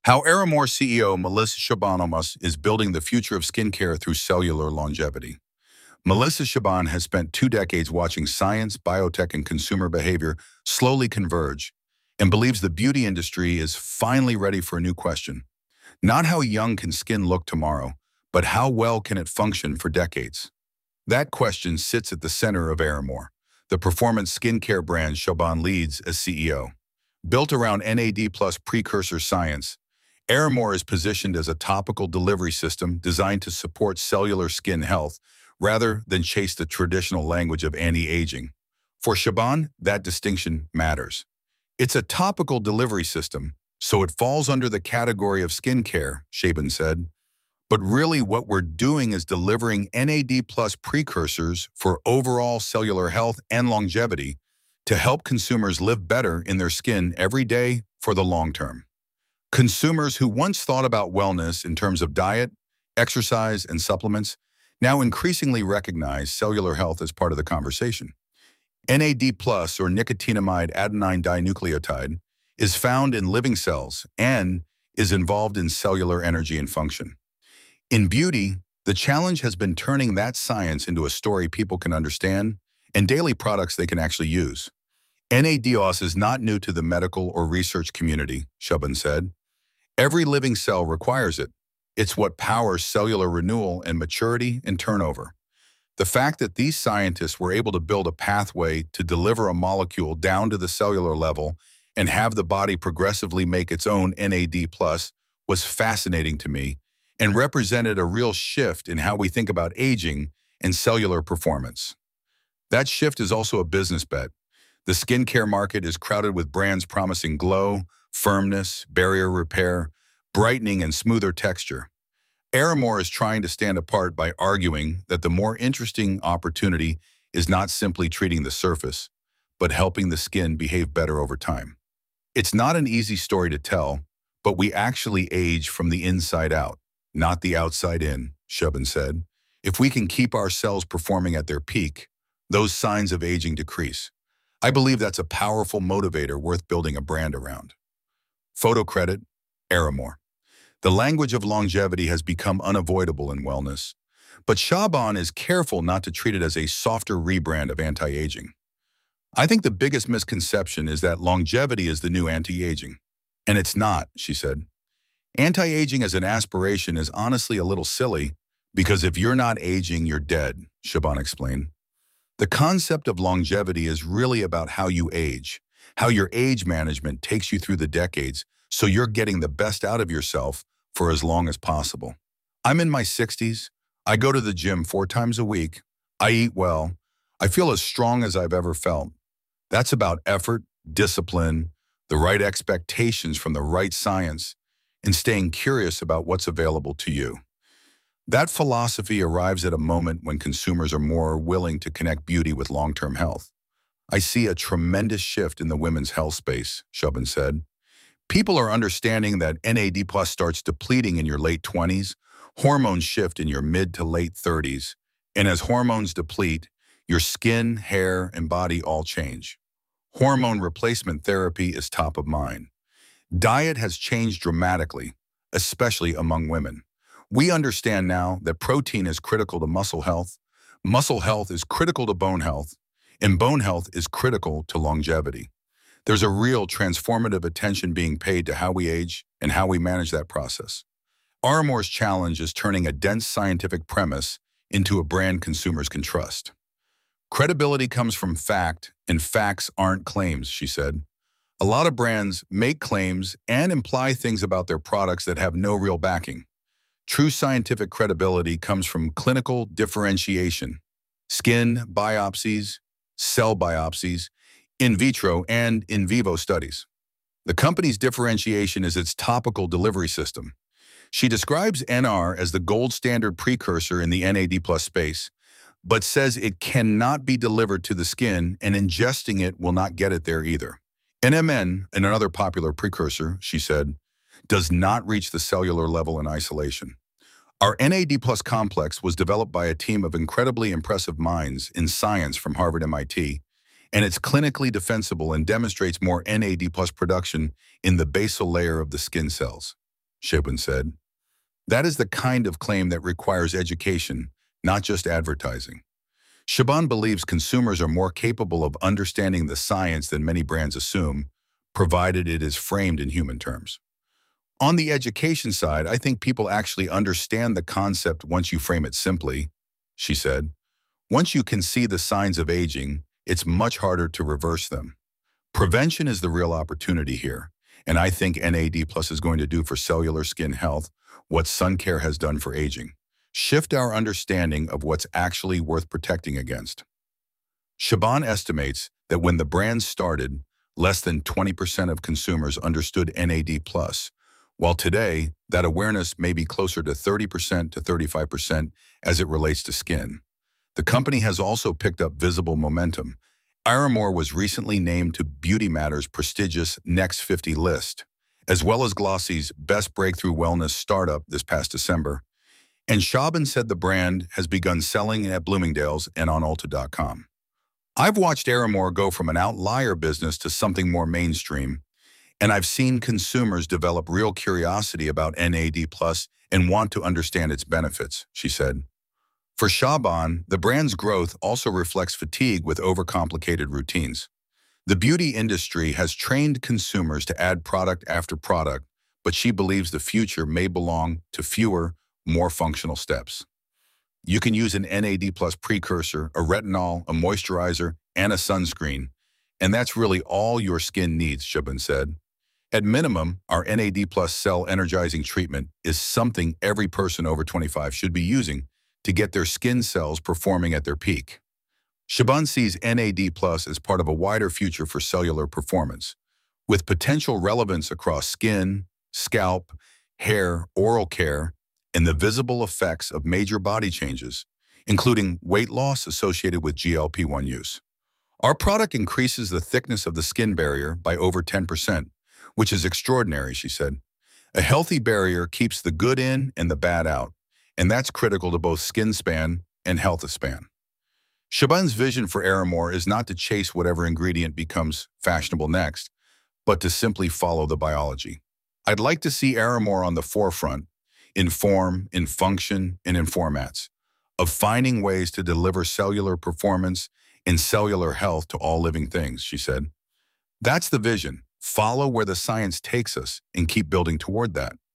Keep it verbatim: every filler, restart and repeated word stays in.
How Aramore C E O Melissa Shaban is building the future of skincare through cellular longevity. Melissa Shaban has spent two decades watching science, biotech, and consumer behavior slowly converge and believes the beauty industry is finally ready for a new question. Not how young can skin look tomorrow, but how well can it function for decades? That question sits at the center of Aramore, the performance skincare brand Shaban leads as C E O. Built around N A D plus precursor science, Aramore is positioned as a topical delivery system designed to support cellular skin health rather than chase the traditional language of anti-aging. For Shaban, that distinction matters. It's a topical delivery system, so it falls under the category of skincare, Shaban said. But really what we're doing is delivering N A D plus precursors for overall cellular health and longevity to help consumers live better in their skin every day for the long term. Consumers who once thought about wellness in terms of diet, exercise, and supplements now increasingly recognize cellular health as part of the conversation. N A D plus, or nicotinamide adenine dinucleotide, is found in living cells and is involved in cellular energy and function. In beauty, the challenge has been turning that science into a story people can understand and daily products they can actually use. N A D plus is not new to the medical or research community, Shaban said. Every living cell requires it. It's what powers cellular renewal and maturity and turnover. The fact that these scientists were able to build a pathway to deliver a molecule down to the cellular level and have the body progressively make its own N A D plus was fascinating to me and represented a real shift in how we think about aging and cellular performance. That shift is also a business bet. The skincare market is crowded with brands promising glow, firmness, barrier repair, brightening, and smoother texture. Aramore is trying to stand apart by arguing that the more interesting opportunity is not simply treating the surface, but helping the skin behave better over time. It's not an easy story to tell, but we actually age from the inside out, not the outside in, Shaban said. If we can keep our cells performing at their peak, those signs of aging decrease. I believe that's a powerful motivator worth building a brand around. Photo credit, Aramore. The language of longevity has become unavoidable in wellness, but Shaban is careful not to treat it as a softer rebrand of anti-aging. I think the biggest misconception is that longevity is the new anti-aging. And it's not, she said. Anti-aging as an aspiration is honestly a little silly because if you're not aging, you're dead, Shaban explained. The concept of longevity is really about how you age, how your age management takes you through the decades so you're getting the best out of yourself for as long as possible. I'm in my sixties. I go to the gym four times a week. I eat well. I feel as strong as I've ever felt. That's about effort, discipline, the right expectations from the right science, and staying curious about what's available to you. That philosophy arrives at a moment when consumers are more willing to connect beauty with long-term health. I see a tremendous shift in the women's health space, Shaban said. People are understanding that N A D plus starts depleting in your late twenties, hormones shift in your mid to late thirties, and as hormones deplete, your skin, hair, and body all change. Hormone replacement therapy is top of mind. Diet has changed dramatically, especially among women. We understand now that protein is critical to muscle health, muscle health is critical to bone health, and bone health is critical to longevity. There's a real transformative attention being paid to how we age and how we manage that process. Aramore's challenge is turning a dense scientific premise into a brand consumers can trust. Credibility comes from fact, and facts aren't claims, she said. A lot of brands make claims and imply things about their products that have no real backing. True scientific credibility comes from clinical differentiation, skin biopsies, cell biopsies, in vitro and in vivo studies. The company's differentiation is its topical delivery system. She describes N R as the gold standard precursor in the N A D plus space, but says it cannot be delivered to the skin and ingesting it will not get it there either. N M N, another popular precursor, she said, does not reach the cellular level in isolation. Our N A D plus complex was developed by a team of incredibly impressive minds in science from Harvard M I T, and it's clinically defensible and demonstrates more N A D plus production in the basal layer of the skin cells. Shaban said. That is the kind of claim that requires education, not just advertising. Shaban believes consumers are more capable of understanding the science than many brands assume, provided it is framed in human terms. On the education side, I think people actually understand the concept once you frame it simply, she said. Once you can see the signs of aging, it's much harder to reverse them. Prevention is the real opportunity here, and I think N A D Plus is going to do for cellular skin health what sun care has done for aging. Shift our understanding of what's actually worth protecting against. Shaban estimates that when the brand started, less than twenty percent of consumers understood N A D plus, while today, that awareness may be closer to thirty percent to thirty-five percent as it relates to skin. The company has also picked up visible momentum. Aramore was recently named to Beauty Matter's prestigious Next fifty list, as well as Glossy's Best Breakthrough Wellness Startup this past December. And Shaban said the brand has begun selling at Bloomingdale's and on Ulta dot com. I've watched Aramore go from an outlier business to something more mainstream, and I've seen consumers develop real curiosity about N A D plus and want to understand its benefits, she said. For Shaban, the brand's growth also reflects fatigue with overcomplicated routines. The beauty industry has trained consumers to add product after product, but she believes the future may belong to fewer, more functional steps. You can use an N A D plus precursor, a retinol, a moisturizer, and a sunscreen, and that's really all your skin needs, Shaban said. At minimum, our N A D plus cell energizing treatment is something every person over twenty-five should be using to get their skin cells performing at their peak. Shaban sees N A D plus as part of a wider future for cellular performance, with potential relevance across skin, scalp, hair, oral care, and the visible effects of major body changes, including weight loss associated with G L P one use. Our product increases the thickness of the skin barrier by over ten percent, which is extraordinary, she said. A healthy barrier keeps the good in and the bad out, and that's critical to both skin span and health span. Shaban's vision for Aramore is not to chase whatever ingredient becomes fashionable next, but to simply follow the biology. I'd like to see Aramore on the forefront, in form, in function, and in formats, of finding ways to deliver cellular performance and cellular health to all living things, she said. That's the vision. Follow where the science takes us and keep building toward that.